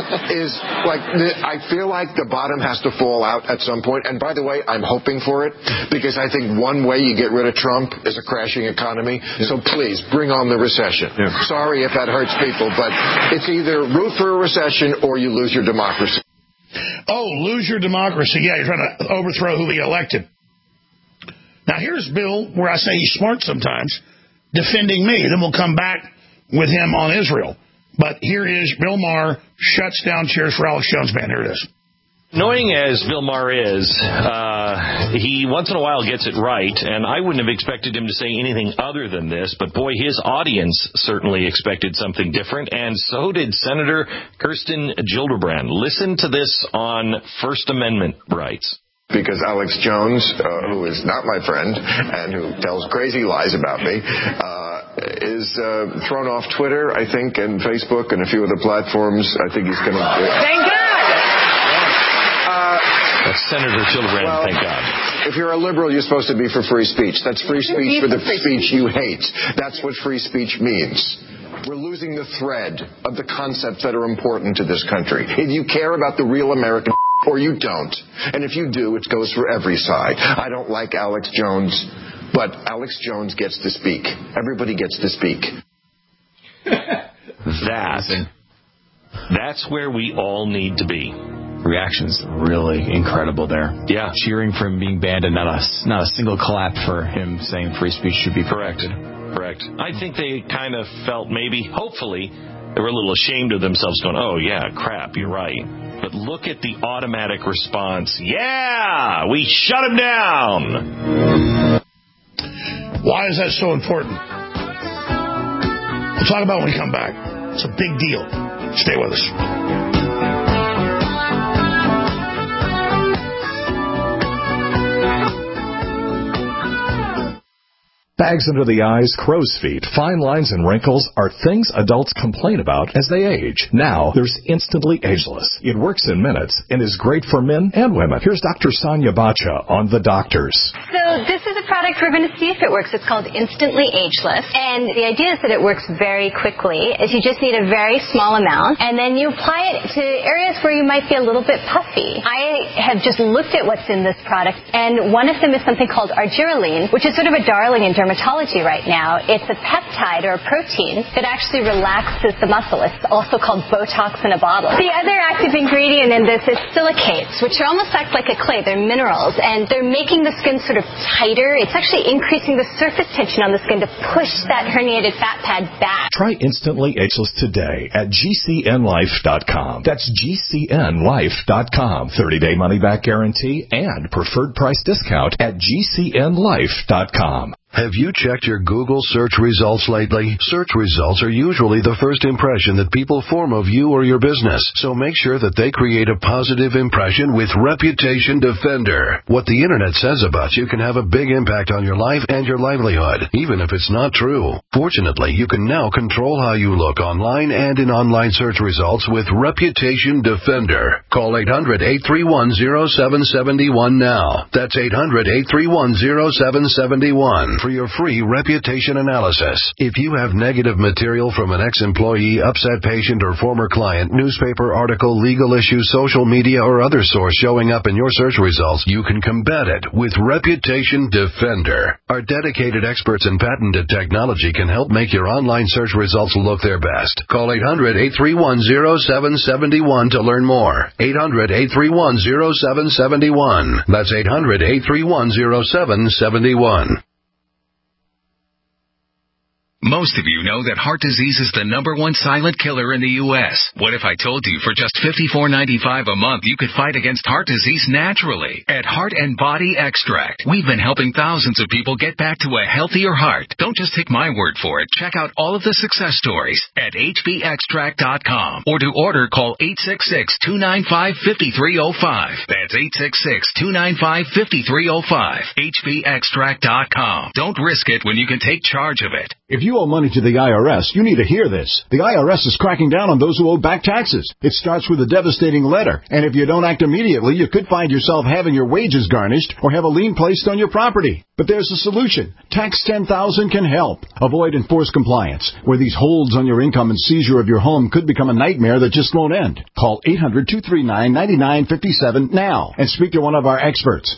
I feel like the bottom has to fall out at some point. And by the way, I'm hoping for it, because I think one way you get rid of Trump is a crashing economy. Yeah. So please, bring on the recession. Yeah. Sorry if that hurts people, but it's either root for a recession or you lose your democracy. Oh, lose your democracy. Yeah, you're trying to overthrow who he elected. Now, here's Bill, where I say he's smart sometimes, defending me. Then we'll come back with him on Israel. But here is Bill Maher shuts down Cheers for Alex Jones Band. Here it is. Annoying as Bill Maher is, he once in a while gets it right, and I wouldn't have expected him to say anything other than this, but boy, his audience certainly expected something different, and so did Senator Kirsten Gillibrand. Listen to this on First Amendment rights. Because Alex Jones, who is not my friend and who tells crazy lies about me, is thrown off Twitter, I think, and Facebook and a few other platforms. I think he's going to... Thank God! Senator Gillibrand, thank God. If you're a liberal, you're supposed to be for free speech. That's free speech for the speech you hate. That's what free speech means. We're losing the thread of the concepts that are important to this country. If you care about the real American... or you don't. And if you do, it goes for every side. I don't like Alex Jones, but Alex Jones gets to speak. Everybody gets to speak. That's where we all need to be. Reaction's really incredible there. Yeah. Cheering for him being banned and not a single clap for him saying free speech should be protected. Correct. I think they kind of felt maybe, hopefully, they were a little ashamed of themselves going, oh, yeah, crap, you're right. But look at the automatic response. Yeah, we shut him down. Why is that so important? We'll talk about it when we come back. It's a big deal. Stay with us. Bags under the eyes, crow's feet, fine lines, and wrinkles are things adults complain about as they age. Now, there's Instantly Ageless. It works in minutes and is great for men and women. Here's Dr. Sonia Bacha on The Doctors. So this is a product we're going to see if it works. It's called Instantly Ageless. And the idea is that it works very quickly. Is you just need a very small amount, and then you apply it to areas where you might be a little bit puffy. I have just looked at what's in this product, and one of them is something called argireline, which is sort of a darling in dermatology. dermatology right now. It's a peptide or a protein that actually relaxes the muscle. It's also called Botox in a bottle. The other active ingredient in this is silicates, which almost act like a clay. They're minerals, and they're making the skin sort of tighter. It's actually increasing the surface tension on the skin to push that herniated fat pad back. Try Instantly Ageless today at GCNlife.com. That's GCNlife.com. 30-day money-back guarantee and preferred price discount at GCNlife.com. Have you checked your Google search results lately? Search results are usually the first impression that people form of you or your business, so make sure that they create a positive impression with Reputation Defender. What the internet says about you can have a big impact on your life and your livelihood, even if it's not true. Fortunately, you can now control how you look online and in online search results with Reputation Defender. Call 800-831-0771 now. That's 800-831-0771. For your free reputation analysis. If you have negative material from an ex-employee, upset patient, or former client, newspaper article, legal issue, social media, or other source showing up in your search results, you can combat it with Reputation Defender. Our dedicated experts in patented technology can help make your online search results look their best. Call 800-831-0771 to learn more. 800-831-0771. That's 800-831-0771. Most of you know that heart disease is the #1 silent killer in the U.S. What if I told you for just $54.95 a month you could fight against heart disease naturally? At Heart and Body Extract, we've been helping thousands of people get back to a healthier heart. Don't just take my word for it. Check out all of the success stories at hbextract.com. Or to order, call 866-295-5305. That's 866-295-5305. hbextract.com. Don't risk it when you can take charge of it. If you owe money to the IRS, you need to hear this. The IRS is cracking down on those who owe back taxes. It starts with a devastating letter, and if you don't act immediately, you could find yourself having your wages garnished or have a lien placed on your property. But there's a solution. Tax 10,000 can help. Avoid enforced compliance, where these holds on your income and seizure of your home could become a nightmare that just won't end. Call 800-239-9957 now and speak to one of our experts.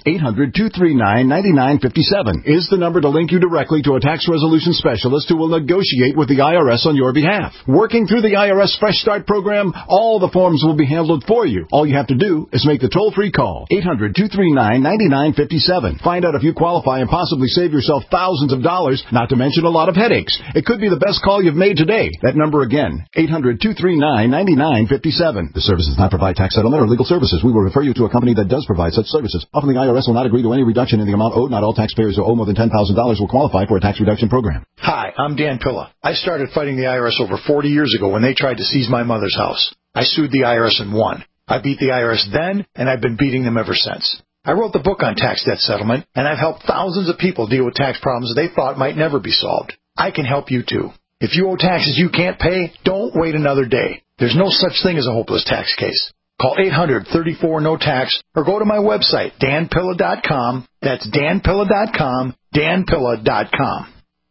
800-239-9957 is the number to link you directly to a tax resolution specialist who will negotiate with the IRS on your behalf. Working through the IRS Fresh Start program, all the forms will be handled for you. All you have to do is make the toll-free call. 800-239-9957. Find out if you qualify and possibly save yourself thousands of dollars, not to mention a lot of headaches. It could be the best call you've made today. That number again, 800-239-9957. The service does not provide tax settlement or legal services. We will refer you to a company that does provide such services. Often the IRS will not agree to any reduction in the amount owed. Not all taxpayers who owe more than $10,000 will qualify for a tax reduction program. Hi, I'm Dan Pilla. I started fighting the IRS over 40 years ago when they tried to seize my mother's house. I sued the IRS and won. I beat the IRS then, and I've been beating them ever since. I wrote the book on tax debt settlement, and I've helped thousands of people deal with tax problems they thought might never be solved. I can help you too. If you owe taxes you can't pay, don't wait another day. There's no such thing as a hopeless tax case. Call 800-34-NO-TAX or go to my website, danpilla.com. That's danpilla.com, danpilla.com.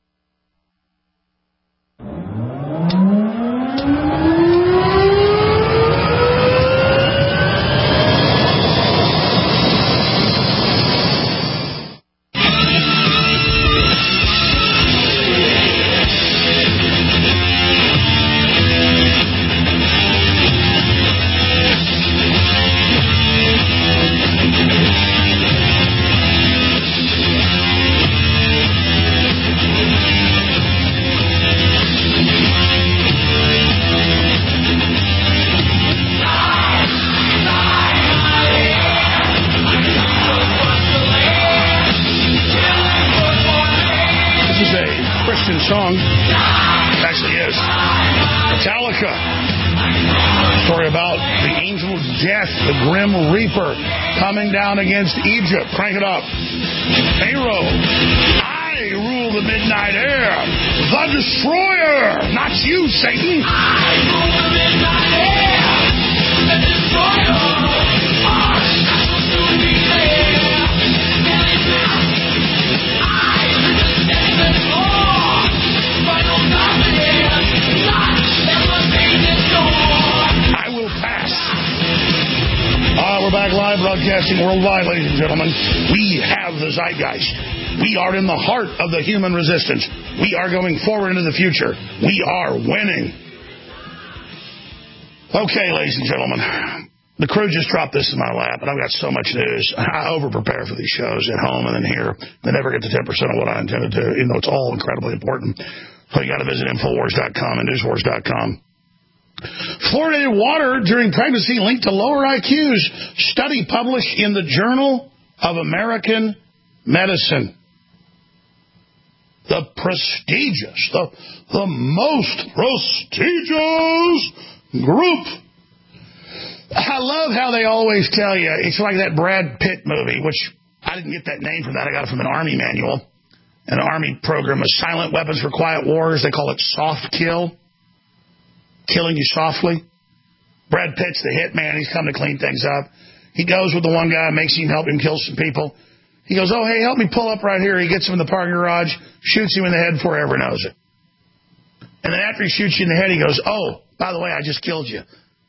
Song. It actually is. Metallica. Story about the angel of death, the grim reaper, coming down against Egypt. Crank it up. Pharaoh. I rule the midnight air. The destroyer. Not you, Satan. I rule the midnight air. The destroyer. We're back live broadcasting worldwide, ladies and gentlemen. We have the Zeitgeist. We are in the heart of the human resistance. We are going forward into the future. We are winning. Okay, ladies and gentlemen, the crew just dropped this in my lap, and I've got so much news. I over-prepare for these shows at home and then here. I never get to 10% of what I intended to, even though it's all incredibly important. So you got to visit Infowars.com and NewsWars.com. Fluoridated water during pregnancy linked to lower IQs. Study published in the Journal of American Medicine. The prestigious, the most prestigious group. I love how they always tell you, it's like that Brad Pitt movie, which I didn't get that name from that. I got it from an Army manual. An Army program of silent weapons for quiet wars. They call it soft kill. Killing you softly. Brad Pitt's the hitman. He's come to clean things up. He goes with the one guy, makes him help him kill some people. He goes, oh, hey, help me pull up right here. He gets him in the parking garage, shoots him in the head before he ever knows it. And then after he shoots you in the head, he goes, oh, by the way, I just killed you.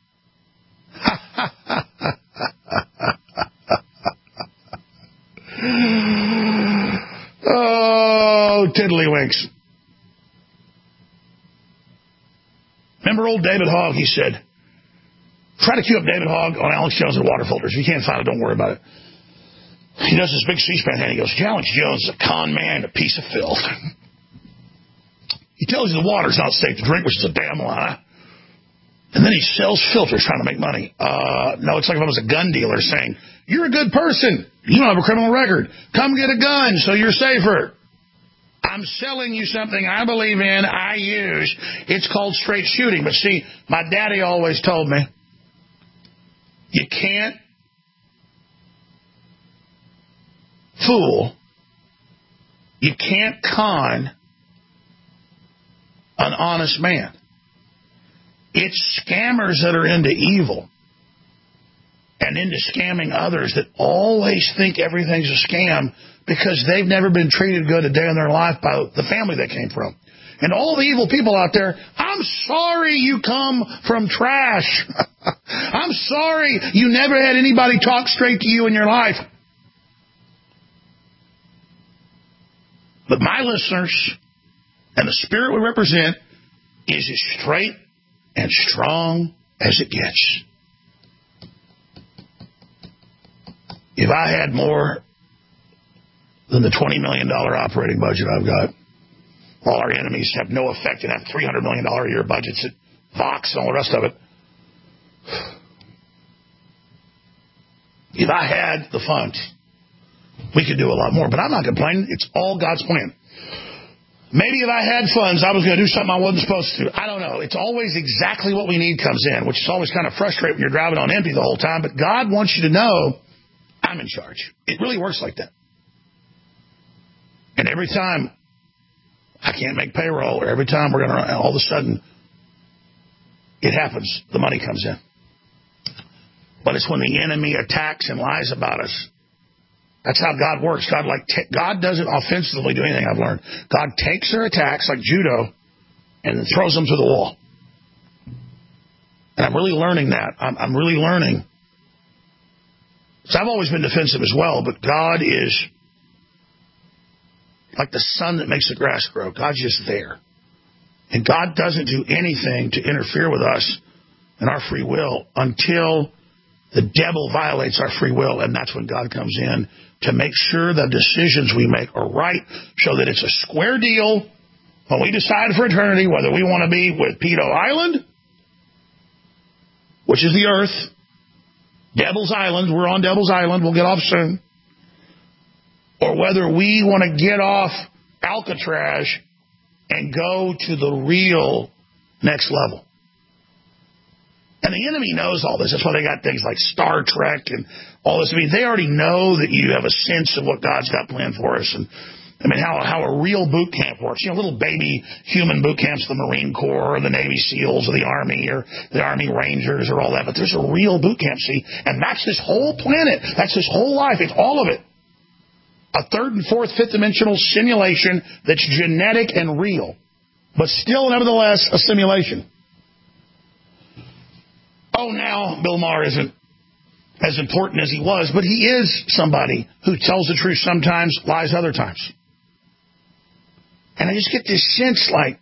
Oh, tiddlywinks. Remember old David Hogg? He said, try to cue up David Hogg on Alex Jones and water filters. If you can't find it, don't worry about it. He does this big C-SPAN thing. He goes, Alex Jones is a con man and a piece of filth. He tells you the water's not safe to drink, which is a damn lie. And then he sells filters trying to make money. No, it's like if I was a gun dealer saying, you're a good person. You don't have a criminal record. Come get a gun so you're safer. I'm selling you something I believe in, I use. It's called straight shooting. But see, my daddy always told me, you can't fool, you can't con an honest man. It's scammers that are into evil and into scamming others that always think everything's a scam because they've never been treated good a day in their life by the family they came from. And all the evil people out there, I'm sorry you come from trash. I'm sorry you never had anybody talk straight to you in your life. But my listeners and the spirit we represent is as straight and strong as it gets. If I had more than the $20 million operating budget I've got, all our enemies have no effect and have $300 million a year budgets at Fox and all the rest of it. If I had the funds, we could do a lot more. But I'm not complaining. It's all God's plan. Maybe if I had funds, I was going to do something I wasn't supposed to. I don't know. It's always exactly what we need comes in, which is always kind of frustrating when you're driving on empty the whole time. But God wants you to know I'm in charge. It really works like that. And every time I can't make payroll, or every time we're going to, all of a sudden, it happens. The money comes in. But it's when the enemy attacks and lies about us. That's how God works. God doesn't offensively do anything, I've learned. God takes their attacks like judo and then throws them to the wall. And I'm really learning that. I'm really learning. So I've always been defensive as well, but God is like the sun that makes the grass grow. God's just there. And God doesn't do anything to interfere with us and our free will until the devil violates our free will, and that's when God comes in to make sure the decisions we make are right, so that it's a square deal when we decide for eternity whether we want to be with Pedo Island, which is the earth, Devil's Island, we're on Devil's Island, we'll get off soon, or whether we want to get off Alcatraz and go to the real next level. And the enemy knows all this. That's why they got things like Star Trek and all this. I mean, they already know that you have a sense of what God's got planned for us. And I mean, how a real boot camp works. You know, little baby human boot camps, the Marine Corps or the Navy SEALs or the Army or the Army Rangers or all that. But there's a real boot camp, see? And that's this whole planet. That's this whole life. It's all of it. A third and fourth, fifth dimensional simulation that's genetic and real, but still, nevertheless, a simulation. Oh, now Bill Maher isn't as important as he was, but he is somebody who tells the truth sometimes, lies other times. And I just get this sense like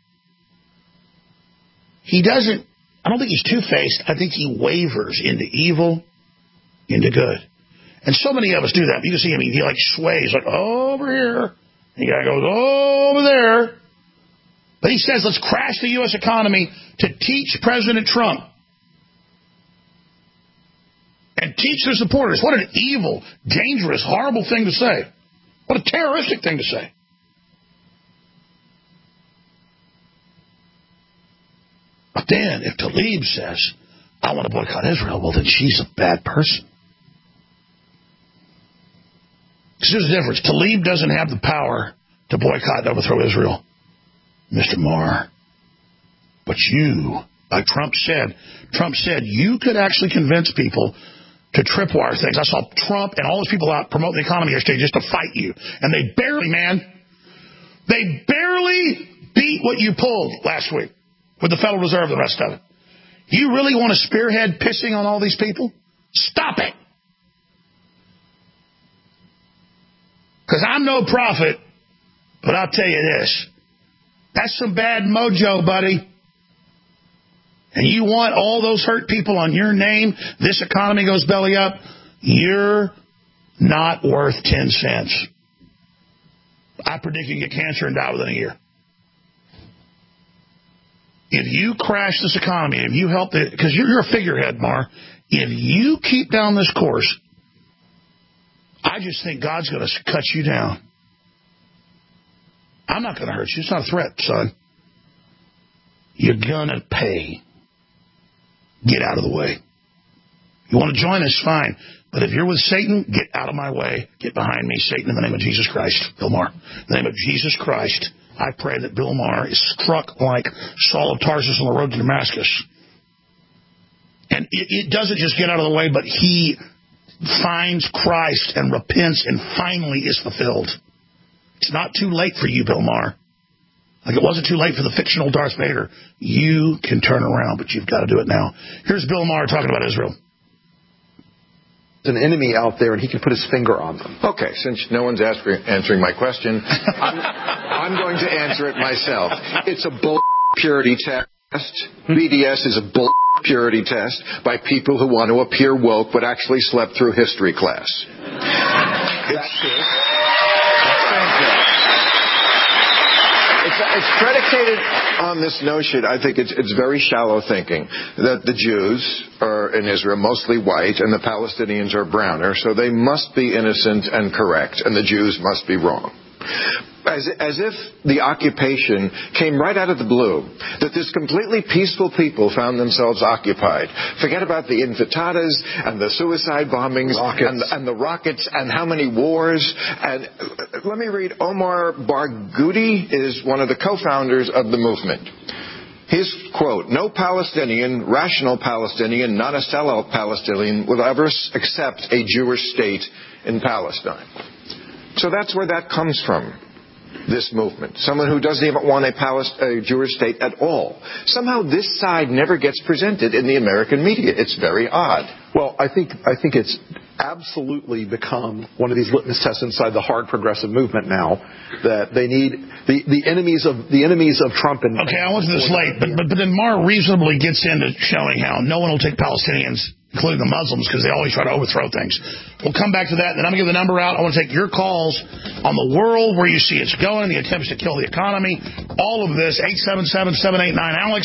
he doesn't, I don't think he's two-faced. I think he wavers into evil, into good. And so many of us do that. You can see him, he like sways, like over here. The guy goes over there. But he says, let's crash the U.S. economy to teach President Trump and teach their supporters. What an evil, dangerous, horrible thing to say. What a terroristic thing to say. But then, if Tlaib says, I want to boycott Israel, well, then she's a bad person. Because there's a difference. Tlaib doesn't have the power to boycott and overthrow Israel, Mr. Maher. But you, like Trump said, you could actually convince people to tripwire things. I saw Trump and all those people out promoting the economy yesterday just to fight you. And they barely beat what you pulled last week with the Federal Reserve and the rest of it. You really want to spearhead pissing on all these people? Stop it. Because I'm no prophet, but I'll tell you this. That's some bad mojo, buddy. And you want all those hurt people on your name, this economy goes belly up, you're not worth 10 cents. I predict you get cancer and die within a year. If you crash this economy, if you help it, because you're a figurehead, Mar, if you keep down this course, I just think God's going to cut you down. I'm not going to hurt you. It's not a threat, son. You're going to pay. Get out of the way. You want to join us, fine. But if you're with Satan, get out of my way. Get behind me, Satan, in the name of Jesus Christ. Bill Maher. In the name of Jesus Christ, I pray that Bill Maher is struck like Saul of Tarsus on the road to Damascus. And it doesn't just get out of the way, but he finds Christ and repents and finally is fulfilled. It's not too late for you, Bill Maher. Like it wasn't too late for the fictional Darth Vader. You can turn around, but you've got to do it now. Here's Bill Maher talking about Israel. An enemy out there, and he can put his finger on them. Okay, since no one's answering my question, I'm going to answer it myself. It's a bull purity test. BDS is a bull purity test by people who want to appear woke but actually slept through history class. It's predicated on this notion. I think it's very shallow thinking that the Jews are in Israel mostly white and the Palestinians are browner, so they must be innocent and correct, and the Jews must be wrong. As if the occupation came right out of the blue, that this completely peaceful people found themselves occupied. Forget about the intifada's and the suicide bombings and the rockets and how many wars. And let me read. Omar Barghouti is one of the co-founders of the movement. His quote, "No Palestinian, rational Palestinian, not a sellout Palestinian, will ever accept a Jewish state in Palestine." So that's where that comes from, this movement. Someone who doesn't even want a Jewish state at all. Somehow this side never gets presented in the American media. It's very odd. Well, I think it's absolutely become one of these litmus tests inside the hard progressive movement now that they need the enemies of Trump and... Okay, I went to this late, but then Maher reasonably gets into showing how no one will take Palestinians, including the Muslims, because they always try to overthrow things. We'll come back to that. Then I'm going to give the number out. I want to take your calls on the world, where you see it's going, the attempts to kill the economy, all of this. 877-789-ALEX,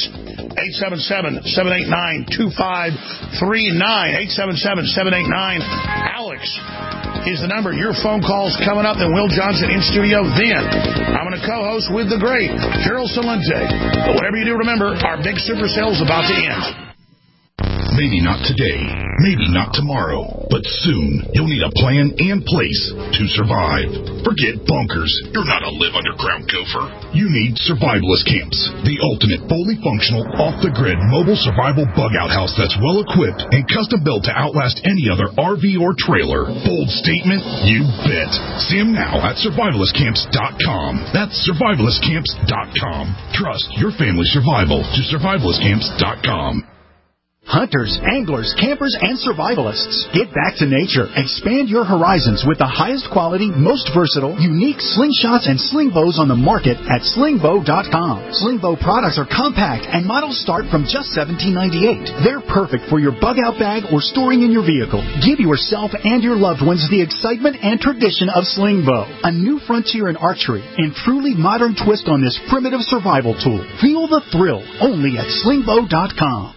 877-789-2539, 877-789-ALEX is the number. Your phone calls coming up. Then Will Johnson in studio. Then I'm going to co-host with the great Gerald Celente. But whatever you do, remember, our big super sale is about to end. Maybe not today, maybe not tomorrow, but soon you'll need a plan and place to survive. Forget bunkers. You're not a live underground gopher. You need survivalist camps, the ultimate fully functional, off-the-grid mobile survival bug-out house that's well-equipped and custom-built to outlast any other RV or trailer. Bold statement? You bet. See them now at survivalistcamps.com. That's survivalistcamps.com. Trust your family's survival to survivalistcamps.com. Hunters, anglers, campers, and survivalists, get back to nature. Expand your horizons with the highest quality, most versatile, unique slingshots and sling bows on the market at slingbow.com. Slingbow products are compact and models start from just $17.98. They're perfect for your bug-out bag or storing in your vehicle. Give yourself and your loved ones the excitement and tradition of Slingbow, a new frontier in archery and truly modern twist on this primitive survival tool. Feel the thrill only at slingbow.com.